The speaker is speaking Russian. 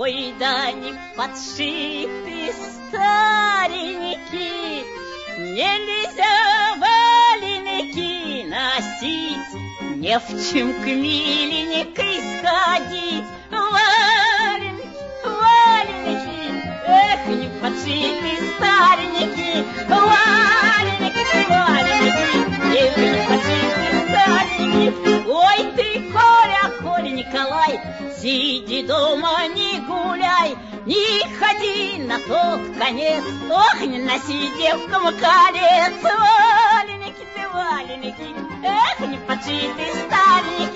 Ой, да не подшиты старенькие, нельзя валеники носить, не в чем к миленькой сходить. Валеники, валеники, эх, не подшиты старенькие, валеники, валеники, эх, не подшиты старенькие. Ой, ты, Коля, Коля, Николай, сиди дома, не гуляй, не ходи на тот конец, ох, не носи девкам колец. Валеники, ты, валеники, эх, не подшиты старенькие.